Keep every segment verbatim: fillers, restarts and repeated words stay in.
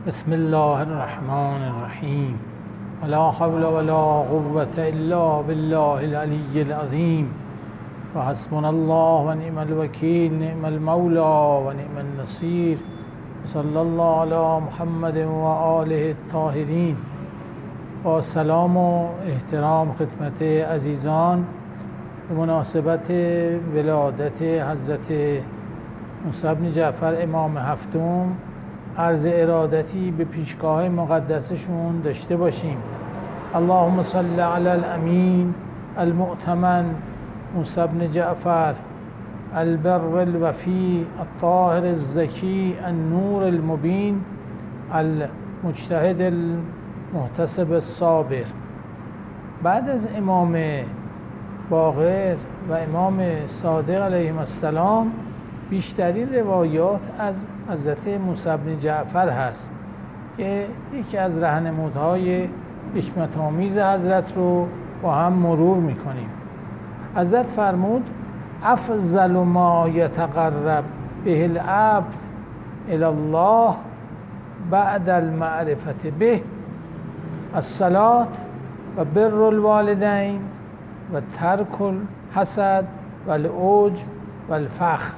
بسم الله الرحمن الرحیم ولا حول ولا قوة الا بالله العلی العظیم و حسبنا الله و نعم الوکیل نعم المولى و نعم النصیر صلی الله علی محمد و آله الطاهرین. با سلام و احترام خدمت عزیزان به مناسبت ولادت حضرت موسی بن جعفر امام هفتم عرض ارادتی به پیشگاه مقدسشون داشته باشیم. اللهم صل علی الامین المؤتمن موسی بن جعفر البر الوفی الطاهر الزکی النور المبین المجتهد المحتسب الصابر. بعد از امام باقر و امام صادق علیهم السلام بیشترین روایات از حضرت موسی بن جعفر هست که یکی از راهنمودهای حکمت‌آمیز حضرت رو با هم مرور میکنیم. حضرت فرمود افضل ما یتقرب به العبد الی الله بعد المعرفة به الصلاة و بر الوالدین و ترک الحسد و العجب و الفخر.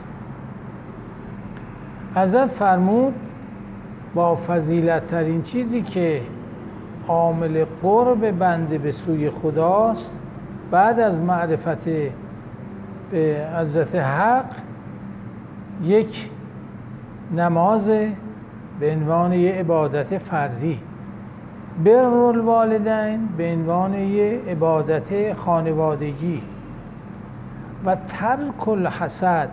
حضرت فرمود با فضیلت ترین چیزی که عامل قرب بنده به سوی خداست بعد از معرفت به حضرت حق یک نماز به عنوان یک عبادت فردی، بر الوالدین به عنوان یک عبادت خانوادگی و ترک الحسد.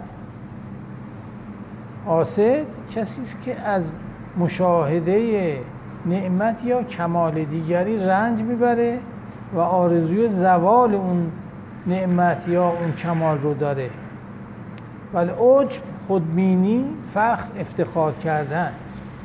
حاسد کسی است که از مشاهده نعمت یا کمال دیگری رنج میبره و آرزوی زوال اون نعمت یا اون کمال رو داره. ولی عجب خودبینی، فخر افتخار کردن.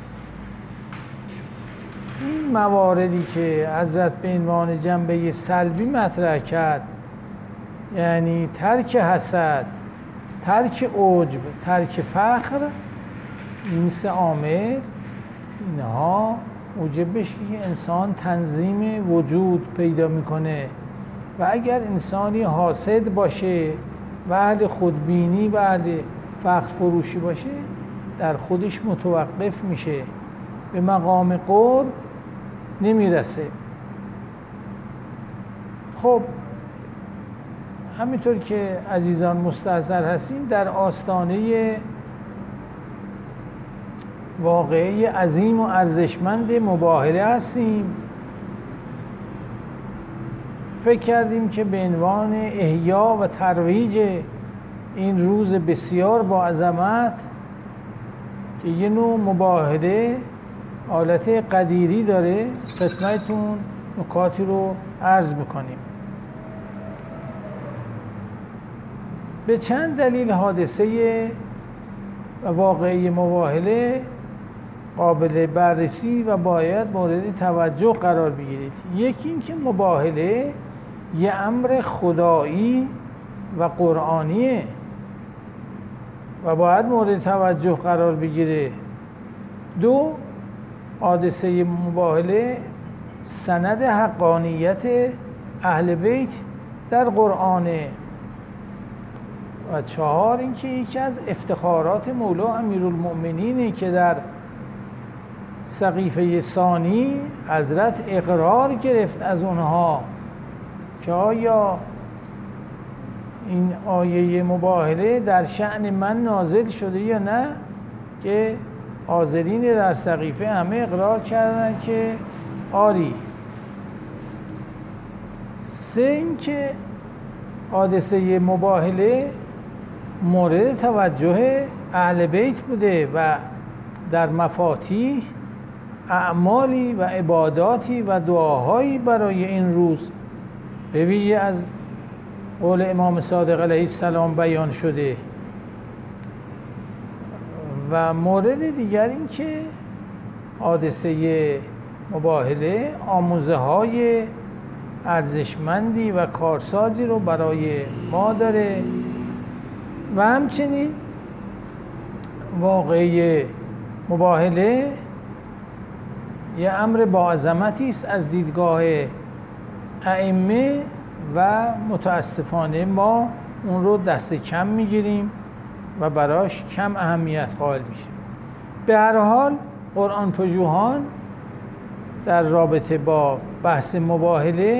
این مواردی که حضرت به عنوان جنبه سلبی مطرح کرد، یعنی ترک حسد، ترک عجب، ترک فخر، این سه عامل اینها موجب بشه که انسان تنظیم وجود پیدا میکنه و اگر انسانی حاسد باشه و اهل خودبینی و اهل فخر فروشی باشه در خودش متوقف میشه، به مقام قرب نمیرسه. خب همینطور که عزیزان مستحضر هستیم در آستانه واقعی عظیم و ارزشمند مباهله هستیم. فکر کردیم که به عنوان احیا و ترویج این روز بسیار با عظمت که یه نوع مباهله حالت قدیری داره خدمتتون نکاتی رو عرض میکنیم. به چند دلیل حادثه و واقعی مباهله قابل بررسی و باید مورد توجه قرار بگیرید. یکی این که مباهله یه امر خدایی و قرآنیه و باید مورد توجه قرار بگیره. دو، حادثه مباهله سند حقانیت اهل بیت در قرآنه. و چهار، اینکه یکی از افتخارات مولا امیرالمؤمنینه که در سقیفه ثانی حضرت اقرار گرفت از اونها که آیا این آیه مباهله در شأن من نازل شده یا نه، که حاضرین در سقیفه همه اقرار کردن که آری. سه، اینکه حادثه مباهله مورد توجه اهل بیت بوده و در مفاتیح اعمالی و عباداتی و دعاهایی برای این روز به ویژه از قول امام صادق علیه السلام بیان شده. و مورد دیگر این که حادثه مباهله آموزه های ارزشمندی و کارسازی رو برای ما داره و همچنین واقعه مباهله یه امر با عظمتی است از دیدگاه ائمه و متاسفانه ما اون رو دست کم میگیریم و براش کم اهمیت قائل میشیم. به هر حال قرآن پژوهان در رابطه با بحث مباهله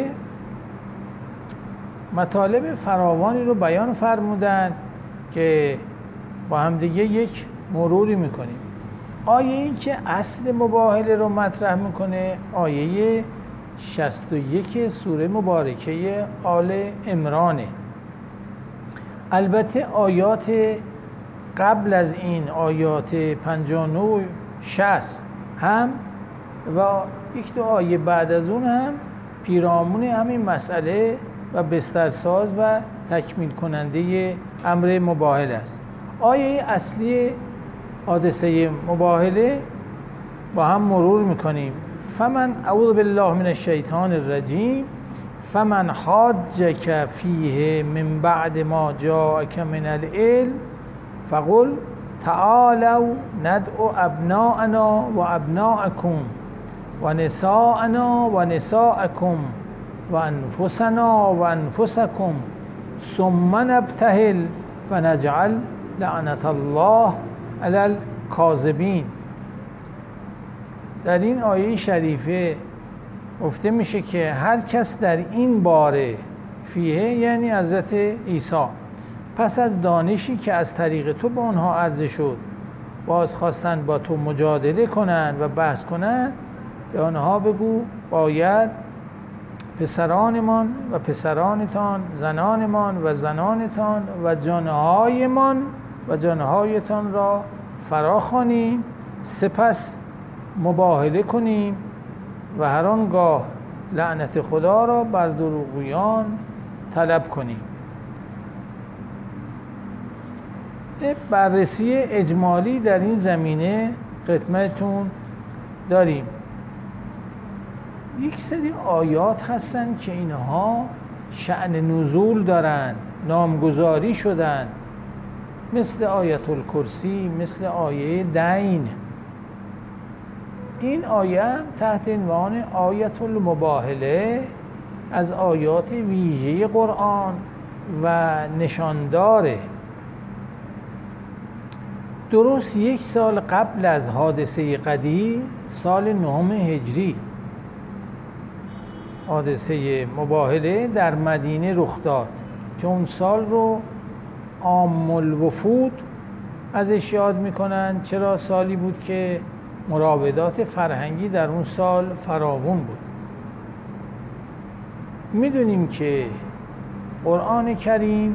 مطالب فراوانی رو بیان فرمودن که با هم دیگه یک مروری میکنیم. آیه این که اصل مباهله رو مطرح میکنه آیه شصت و یک سوره مبارکه آل عمرانه. البته آیات قبل از این، آیات پنجاه و نه و شصت هم و یک دو آیه بعد از اون هم پیرامون همین مسئله و بسترساز و تکمیل کننده امر مباهله است. آیه اصلی حادثه مباهله با هم مرور میکنیم. فمن اعوذ بالله من الشیطان الرجیم فمن حاجک فیه من بعد ما جاءک من العلم فقل تعالوا ندعو ابناءنا و ابناءکم و نساءنا و نساءکم و انفسنا و انفسکم ثم نبتهل فنجعل لعنت الله علی الکاذبین. در این آیه شریفه گفته میشه که هر کس در این باره فیه یعنی حضرت عیسی پس از دانشی که از طریق تو به آنها عرضه شد باز خواستن با تو مجادله کنن و بحث کنن، به آنها بگو باید پسرانمان و پسرانتان، زنانمان و زنانتان و جانهایمان و جانهایتان را فراخوانیم، سپس مباهله کنیم و هر آنگاه لعنت خدا را بر دروغگویان طلب کنیم. بررسی اجمالی در این زمینه خدمتتون داریم. یک سری آیات هستن که اینها شأن نزول دارن، نامگذاری شدن، مثل آیت الکرسی، مثل آیه دین. این آیه تحت عنوان آیت المباهله از آیات ویژه قرآن و نشانداره. درست یک سال قبل از حادثه قدیر، سال نهم هجری، حادثه مباهله در مدینه رخ داد که اون سال رو عام الوفود ازش یاد میکنن. چرا؟ سالی بود که مراودات فرهنگی در اون سال فراوان بود. میدونیم که قرآن کریم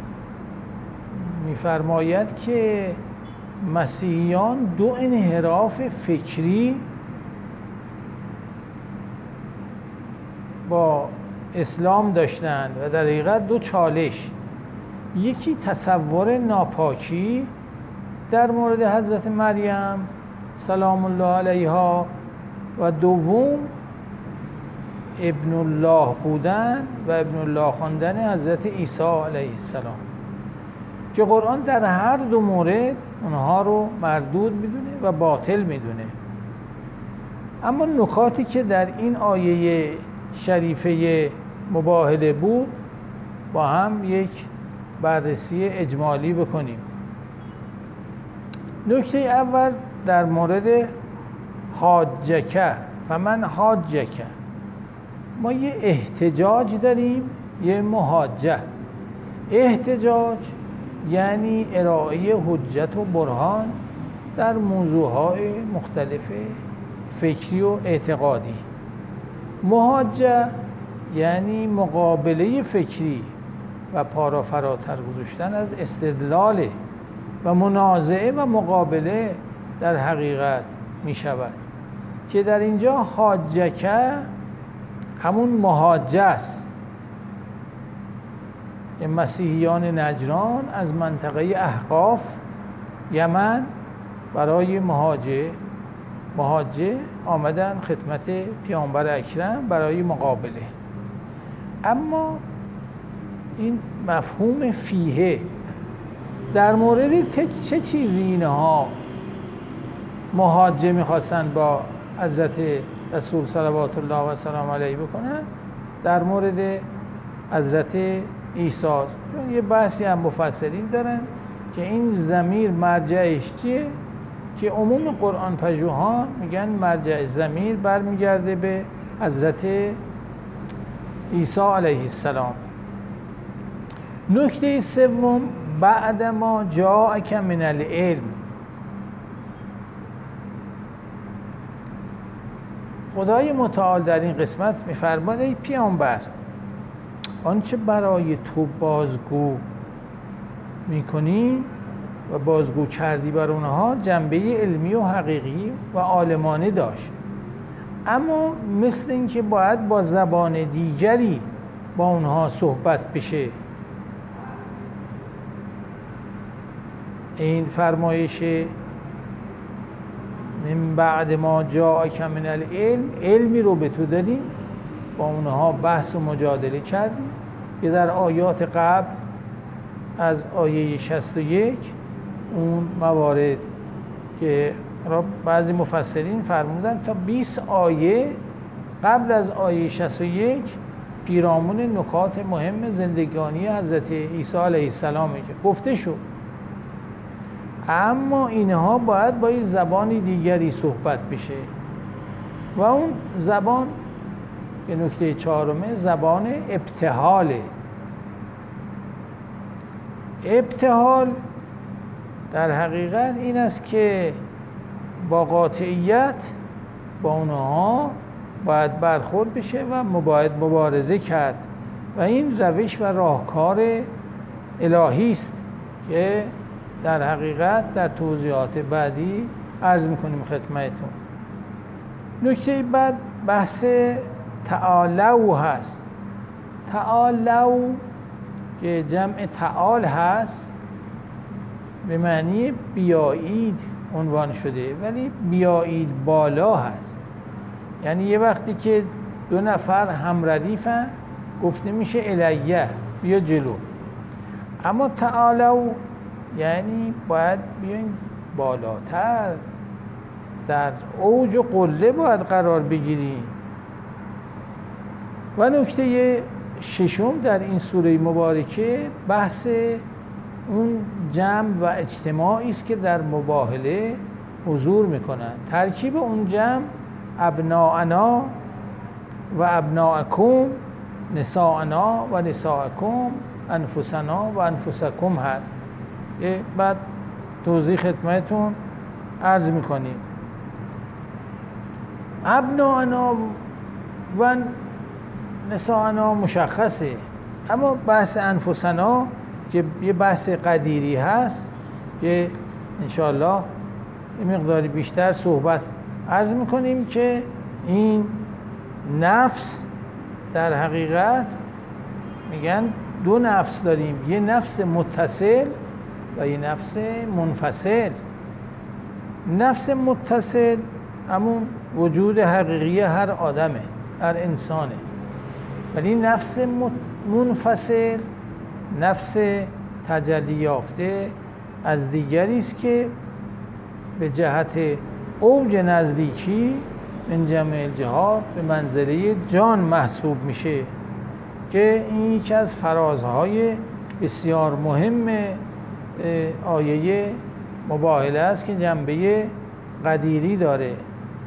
میفرماید که مسیحیان دو انحراف فکری با اسلام داشتند و در حقیقت دو چالش. یکی تصور ناپاکی در مورد حضرت مریم سلام الله علیها و دوم ابن الله بودن و ابن الله خواندن حضرت عیسی علیه السلام که قرآن در هر دو مورد اونها رو مردود میدونه و باطل میدونه. اما نکاتی که در این آیه شریفه مباهله بود با هم یک بررسی اجمالی بکنیم. نکته اول در مورد حاجکه و من حاجکه، ما یه احتجاج داریم، یه محاجه. احتجاج یعنی ارائه حجت و برهان در موضوعهای مختلف فکری و اعتقادی. محاجه یعنی مقابله فکری و پارا فراتر گذاشتن از استدلال و منازعه و مقابله در حقیقت می شود که در اینجا حاجکه همون محاجه است. مسیحیان نجران از منطقه احقاف یمن برای محاجه محاجه آمدن خدمت پیامبر اکرم برای مقابله. اما این مفهوم فیه در مورد چه چیزی اینها محاجه میخواستن با حضرت رسول صلوات الله و سلام علیه بکنن در مورد حضرت عیسی. چون یه بحثی هم مفسرین دارن که این ضمیر مرجعش چیه، که عموم قرآن پژوهان میگن مرجع ضمیر برمیگرده به حضرت عیسی علیه السلام. نکته سوم، بعد ما جاءک من العلم. خدای متعال در این قسمت میفرماید ای پیامبر، آنچه برای تو بازگو میکنی و بازگو کردی بر اونها جنبه علمی و حقیقی و عالمانه داشت، اما مثل اینکه باید با زبان دیگری با اونها صحبت بشه. این فرمایش من بعد ما جاءک من العلم، علمی رو به تو دادیم، با اونها بحث و مجادله کردیم که در آیات قبل از آیه شصت و یک اون موارد که بعضی مفسرین فرمودن تا بیست آیه قبل از آیه شصت و یک پیرامون نکات مهم زندگانی حضرت عیسی علیه السلام گفته شد، اما اینها باید با زبان دیگری صحبت بشه و اون زبان به نکته چهارمه زبان ابتهاله. ابتهال در حقیقت این است که با قاطعیت با اونها باید برخورد بشه و باید مبارزه کرد و این روش و راهکار الهی است که در حقیقت در توضیحات بعدی عرض میکنیم خدمتتون. نکته بعد بحث تعالو هست. تعالو که جمع تعال هست به معنی بیایید عنوان شده، ولی بیایید بالا هست، یعنی یه وقتی که دو نفر هم ردیفن گفته میشه الیه، بیا جلو. اما تعالو یعنی باید بیاین بالاتر، در اوج و قله باید قرار بگیریم. و نکته ششم در این سوره مبارکه بحث اون جمع و اجتماعی است که در مباهله حضور میکنن. ترکیب اون جمع ابناءنا و ابناءکم، نساءنا و نساءکم، انفسنا و انفسکم هست. بعد توضیح خدمتون عرض میکنیم. ابناءنا و نساءنا مشخصه، اما بحث انفسنا که یه بحث قدیری هست که انشاءالله یه مقداری بیشتر صحبت عرض میکنیم که این نفس در حقیقت میگن دو نفس داریم، یه نفس متصل و یه نفس منفصل. نفس متصل همون وجود حقیقی هر آدمه، هر انسانه، ولی نفس منفصل نفس تجلی یافته از دیگری است که به جهت اوج نزدیکی من جمع الجهات به منزله جان محسوب میشه که این یکی از فرازهای بسیار مهم آیه مباهله است که جنبه قدیری داره.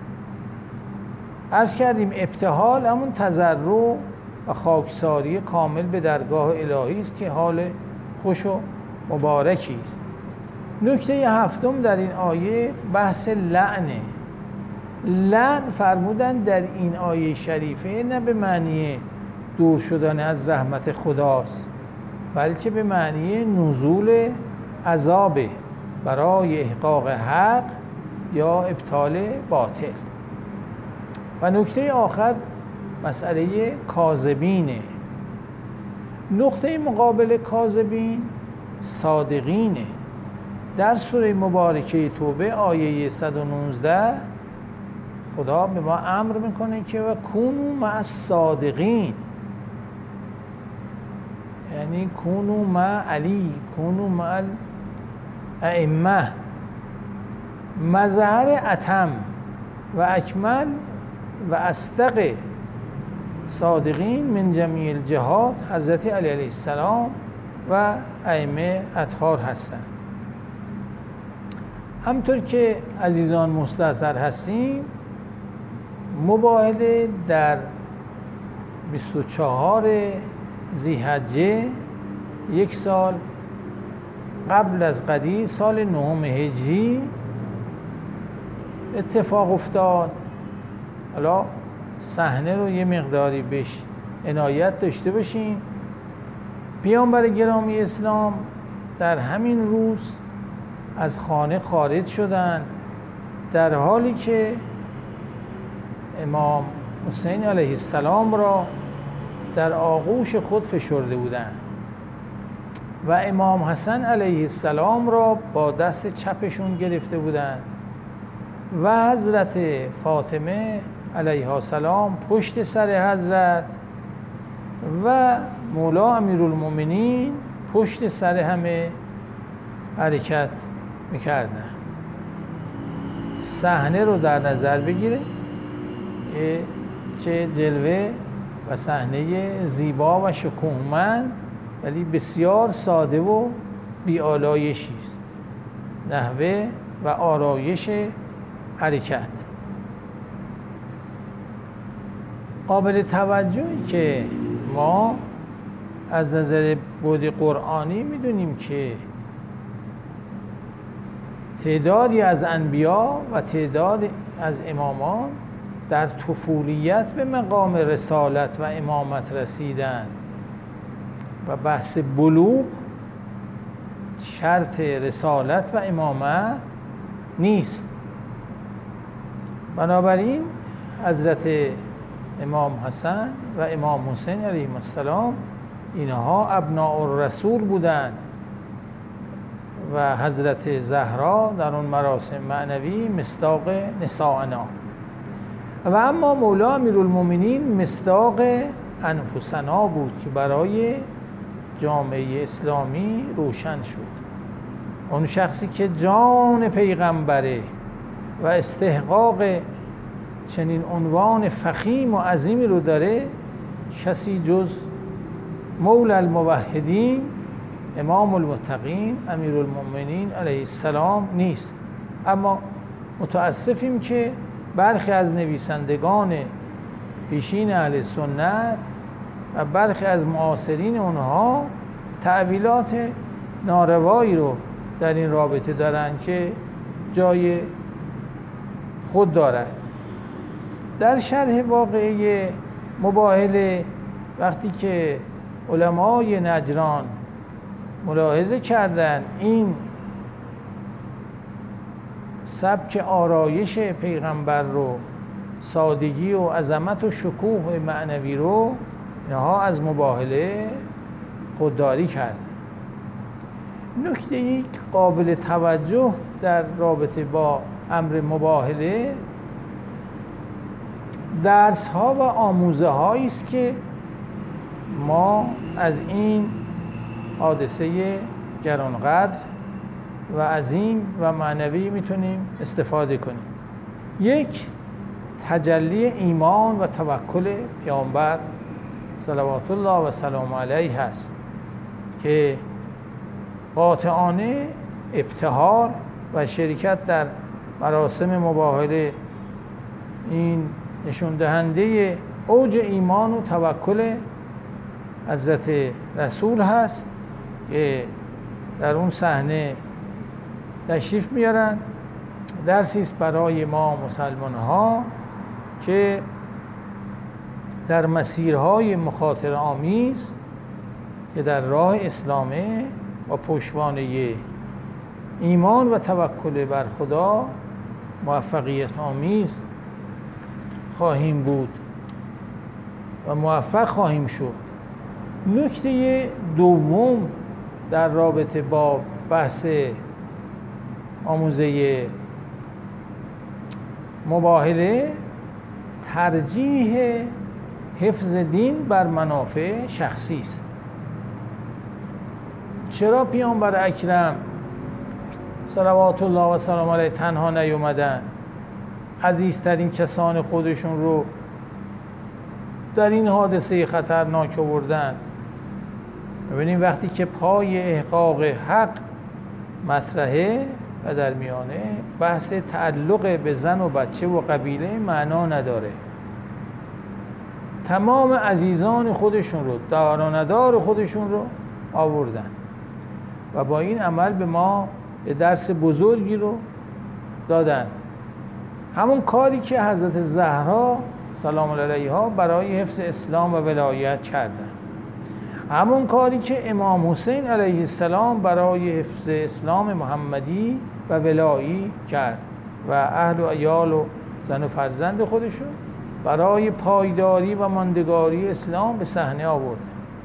عرض کردیم ابتهال همون تضرع و خاکساری کامل به درگاه الهی است که حال خوش و مبارکی است. نکته هفتم در این آیه بحث لعنه. لعن فرمودن در این آیه شریفه نه به معنی دور شدن از رحمت خداست، بلکه به معنی نزول عذاب برای احقاق حق یا ابطال باطل. و نکته آخر مسئله کاذبینه. نقطه مقابل کاذبین صادقینه. در سوره مبارکه توبه آیه صد و نوزده خدا به ما امر میکنه که و کونو مع الصادقین، یعنی کونو مع علی، کونو مع الائمه. مظهر اتم و اکمل و اصدق صادقین من جمیع الجهات حضرت علی علیه السلام و ائمه اطهار هستند. همطور که عزیزان مستحضر هستیم، مباهله در بیست و چهار ذی‌حجه یک سال قبل از قدیر، سال نهم هجری اتفاق افتاد. حالا صحنه رو یه مقداری بهش عنایت داشته باشین. پیامبر گرامی اسلام در همین روز از خانه خارج شدند، در حالی که امام حسین علیه السلام را در آغوش خود فشرده بودند و امام حسن علیه السلام را با دست چپشون گرفته بودند و حضرت فاطمه علیها السلام پشت سر حضرت و مولا امیرالمومنین پشت سر همه حرکت میکردن. صحنه رو در نظر بگیره، چه جلوه و صحنه زیبا و شکوهمند ولی بسیار ساده و بی‌آلایشی است نحوه و آرایش حرکت. قابل توجهی که ما از نظر بعد قرآنی میدونیم که تعدادی از انبیا و تعداد از امامان در طفولیت به مقام رسالت و امامت رسیدند و بحث بلوغ شرط رسالت و امامت نیست. بنابراین حضرت امام حسن و امام حسین علیهم السلام اینها ابناء الرسول بودند و حضرت زهرا در اون مراسم معنوی مصداق نساءنا و اما مولا امیرالمومنین مصداق انفسنا بود که برای جامعه اسلامی روشن شد. اون شخصی که جان پیغمبره و استحقاق چنین عنوان فخیم و عظیمی رو داره، کسی جز مولا الموحدین امام المتقین امیرالمومنین علیه السلام نیست. اما متاسفیم که برخی از نویسندگان پیشین اهل سنت و برخی از معاصرین اونها تأویلات ناروایی رو در این رابطه دارن که جای خود دارد. در شرح واقعه مباهله وقتی که علمای نجران ملاحظه کردند این سبک آرایش پیغمبر رو، سادگی و عظمت و شکوه معنوی رو، اینها از مباهله خودداری کرد. نکته یک قابل توجه در رابطه با امر مباهله درس ها و آموزه هایی است که ما از این حادثه گرانقدر و عظیم و معنوی میتونیم استفاده کنیم. یک، تجلی ایمان و توکل پیامبر صلوات الله و سلام علیه هست که قاطعانه ابتهال و شرکت در مراسم مباهله این نشون دهنده اوج ایمان و توکل حضرت رسول هست که در اون صحنه تشریف میارن. درسی است برای ما مسلمان ها که در مسیرهای مخاطره آمیز که در راه اسلامه و پشتوانه ایمان و توکل بر خدا موفقیت آمیز خواهیم بود و موفق خواهیم شد. نکته دوم در رابطه با بحث آموزه مباهله ترجیح حفظ دین بر منافع شخصی است. چرا پیامبر اکرم صلوات الله و سلام علیه تنها نیومدن؟ عزیزترین کسان خودشون رو در این حادثه خطرناک آوردن. ببینیم وقتی که پای احقاق حق مطرحه و در میانه، بحث تعلق به زن و بچه و قبیله معنا نداره. تمام عزیزان خودشون رو، دار و ندار خودشون رو آوردن و با این عمل به ما درس بزرگی رو دادن. همون کاری که حضرت زهرا سلام الله علیها برای حفظ اسلام و ولایت کردن، همون کاری که امام حسین علیه السلام برای حفظ اسلام محمدی و ولایی کرد و اهل و عیال و زن و فرزند خودشون برای پایداری و ماندگاری اسلام به صحنه آورد.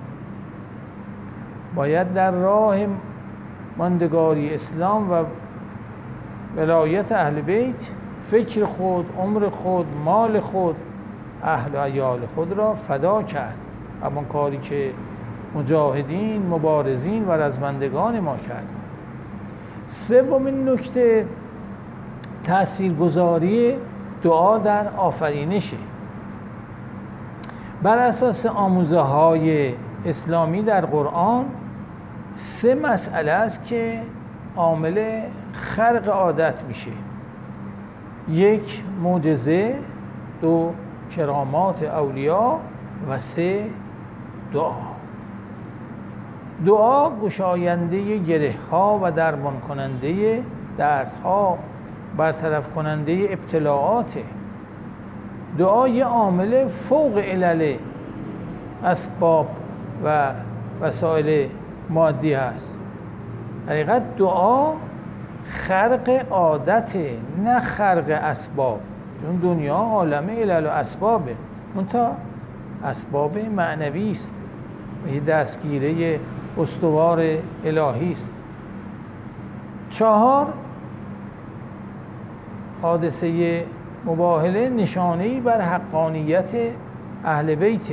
باید در راه ماندگاری اسلام و ولایت اهل بیت فکر خود، عمر خود، مال خود، اهل و عیال خود را فدا کرد. همون کاری که مجاهدین، مبارزین و رزمندگان ما کرد. سومین نکته تاثیرگذاری دعا در آفرینشه. بر اساس آموزه های اسلامی در قرآن سه مسئله است که عامل خرق عادت میشه: یک، معجزه; دو، کرامات اولیا; و سه، دعا. دعا گشاینده گره ها و درمان کننده دردها، برطرف کننده ابتلاعات. دعا یه عامل فوق علل اسباب و وسایل مادی هست. حقیقت دعا خرق عادته، نه خرق اسباب، چون دنیا عالم علل و اسبابه، منتها اسباب معنوی است و یه دستگیره استوار الهی است. چهار، حادثه مباهله نشانه‌ای بر حقانیت اهل بیت.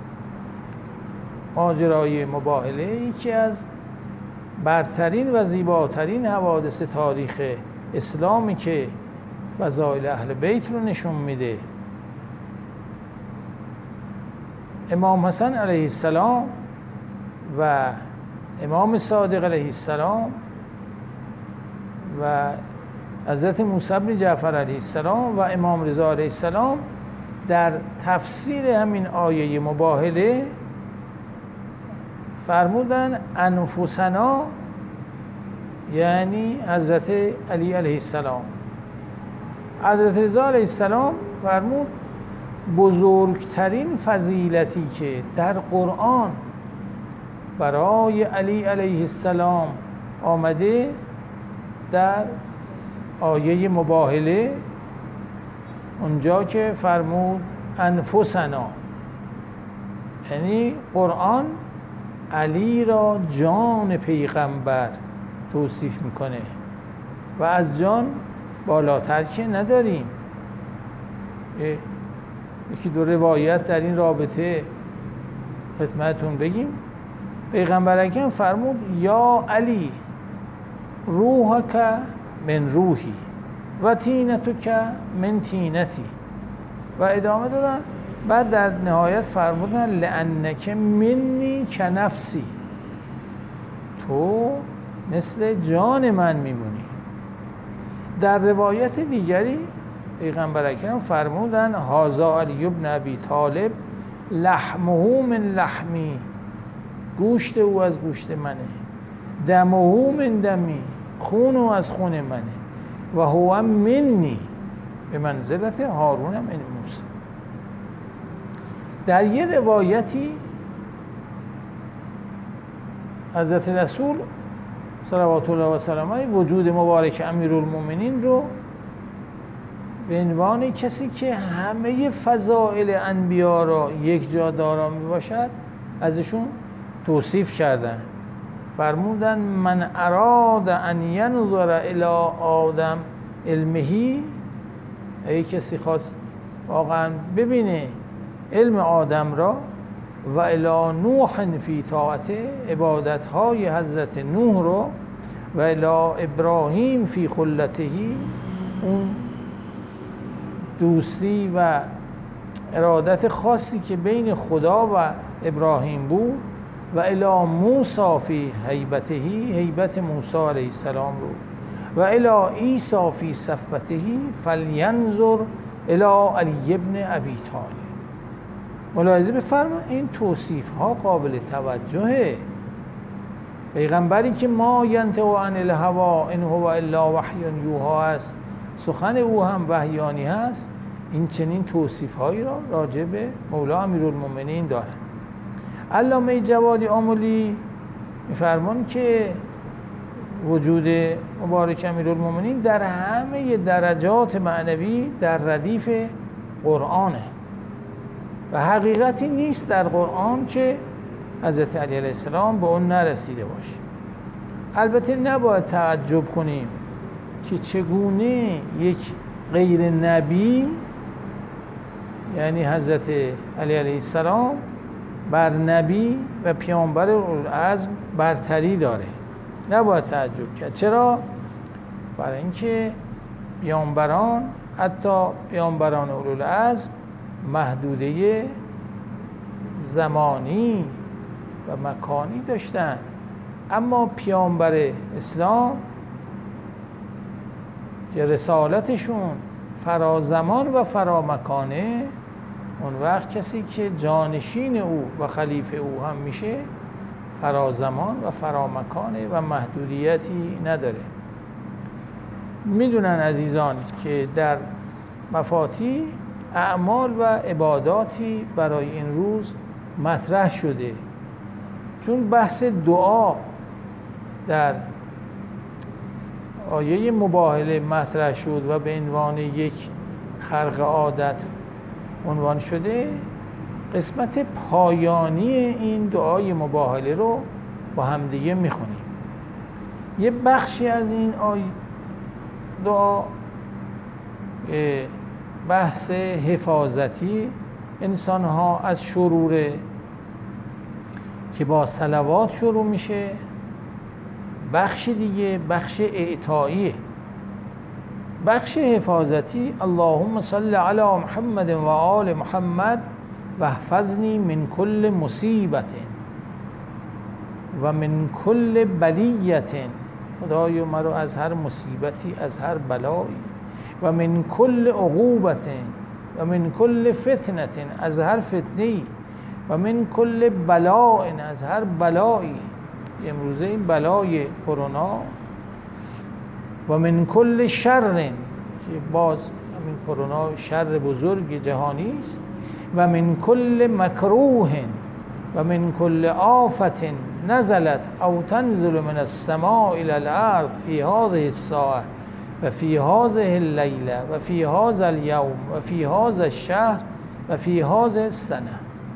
ماجرای مباهله یکی از برترین و زیباترین حوادث تاریخ اسلامی که فضایل اهل بیت رو نشون میده. امام حسن علیه السلام و امام صادق علیه السلام و حضرت موسی بن جعفر علیه السلام و امام رضا علیه السلام در تفسیر همین آیه مباهله فرمودن انفسنا، یعنی حضرت علی علیه السلام. حضرت رضا علیه السلام فرمود بزرگترین فضیلتی که در قرآن برای علی علیه السلام آمده در آیه مباهله، اونجا که فرمود انفسنا، یعنی قرآن علی را جان پیغمبر توصیف میکنه و از جان بالاتر که نداریم. یکی دو روایت در این رابطه خدمتون بگیم. پیغمبر اکرم فرمود یا علی روحک من روحی و تینتک من تینتی، و ادامه دادن. بعد در نهایت فرمودن لانک منی کنفسی، تو مثل جان من میمونی. در روایت دیگری پیغمبر اکرم فرمودن هذا علی بن ابی طالب لحمه من لحمی، گوشت او از گوشت منه، دمه من دمی، خون او از خون منه، و هو منی به منزلت هارون من موسی. در یه روایتی حضرت رسول صلوات الله و سلامه علیه وجود مبارک امیرالمومنین رو به عنوان کسی که همه فضائل انبیا را یک جا دارا می باشد ازشون توصیف کردن. فرمودن من اراد ان ینظر الی آدم علمهی، ای کسی خواست واقعا ببینه علم آدم را، و الی نوح فی طاعته، عبادت های حضرت نوح رو، و الی ابراهیم فی خلته، اون دوستی و ارادت خاصی که بین خدا و ابراهیم بود و الی موسی فی هیبته، هیبت موسی علیه السلام رو، و الی عیسی فی صفوته فلینظر الی علی ابن ابی طالب. ملاحظه بفرمایید این توصیف ها قابل توجهه. پیغمبری که ما ینطق عن الهوا ان هو الا وحی یوحی است، سخن او هم وحیانی هست، این چنین توصیف هایی را راجع به مولا امیرالمومنین دارد. علامه جوادی آملی میفرمان که وجود مبارک امیرالمومنین در همه درجات معنوی در ردیف قرآنه و حقیقتی نیست در قرآن که حضرت علی علیه السلام به اون نرسیده باشه. البته نباید تعجب کنیم که چگونه یک غیر نبی، یعنی حضرت علی علیه السلام، بر نبی و پیامبر اولوالعزم برتری داره. نباید تعجب کرد. چرا؟ برای اینکه پیامبران، حتی پیامبران اولوالعزم، محدوده زمانی و مکانی داشتن، اما پیامبر اسلام که رسالتشون فرازمان و فرامکانه، اون وقت کسی که جانشین او و خلیفه او هم میشه فرازمان و فرامکانه و محدودیتی نداره. میدونن عزیزان که در مفاتیح اعمال و عباداتی برای این روز مطرح شده، چون بحث دعا در آیه مباهله مطرح شد و به عنوان یک خرق عادت عنوان شده. قسمت پایانی این دعای مباهله رو با همدیگه میخونیم. یه بخشی از این آیه دعا بحث حفاظتی انسان ها از شرور که با صلوات شروع میشه، بخش دیگه بخش اعطاییه. بخش حفاظتی اللهم صل علی محمد و آل محمد و احفظنی من کل مصیبت و من کل بلیت، خدایا مرا از هر مصیبتی، از هر بلایی، و من کل عقوبت و من کل فتنه، از هر فتنه‌ای، و من کل بلاء، از هر بلایی. امروزه این بلای کرونا، و من کل شر، که باز همین کرونا شر بزرگ جهانی است، و من کل مکروه و من کل آفت نزلت او تنزل من السماء الى الارض فی هذه الساعه و فی هذه اللیله و فی هذا اليوم و فی هذا الشهر و فی هذه السنه.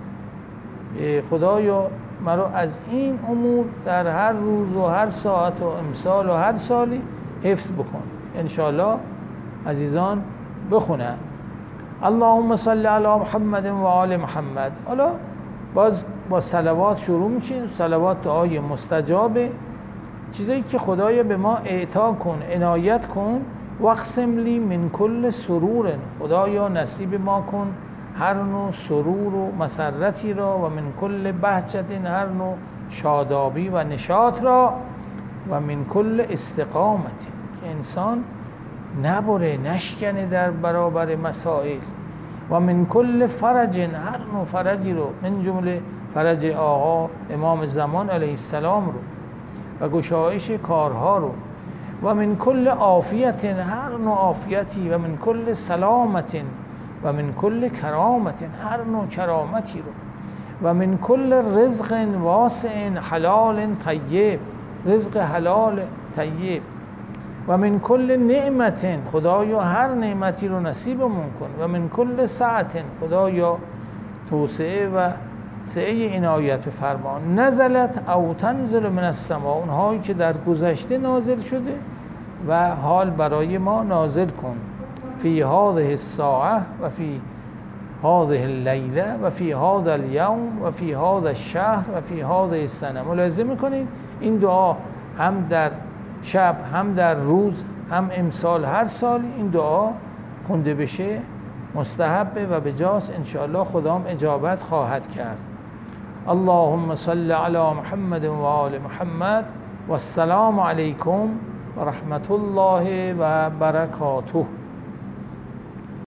خدایا مرا از این امور در هر روز و هر ساعت و امسال و هر سالی حفظ بکن. انشاءالله عزیزان بخونن اللهم صل علی محمد و آل محمد. حالا باز با صلوات شروع میشین. صلوات دعای مستجابه، چیزایی که خدایا به ما اعطا کن، عنایت کن. واقسم لی من کل سرور، خدایا نصیب ما کن هر نوع سرور و مسرتی را، و من کل بهجت، هر نوع شادابی و نشاط را، و من کل استقامت، که انسان نبره نشکنه در برابر مسائل، و من کل فرج، هر نوع فرجی رو، من جمله فرج آقا امام زمان علیه السلام رو و گشایش کارها رو، و من کل عافیت، هر نوع عافیتی، و من کل سلامت و من کل کرامت، هر نوع کرامتی رو، و من کل رزق واسع حلال طیب، رزق حلال طیب، و من کل نعمت، خدایا هر نعمتی رو نصیبمون کن، و من کل سعت، خدایا توسعه و سعه عنایت فرما. نزلت او تنزل من السماء، اونهایی که در گذشته نازل شده و حال برای ما نازل کن. فی هذه الساعه و فی هذه اللیله و فی هذا اليوم و فی هذا الشهر و فی هذه السنه. ملاحظه میکنید این دعا هم در شب، هم در روز، هم امسال، هر سال این دعا خونده بشه مستحبه و به جاست، انشاءالله خدام اجابت خواهد کرد. اللهم صل علی محمد و آل محمد و السلام علیکم و رحمت الله و برکاته.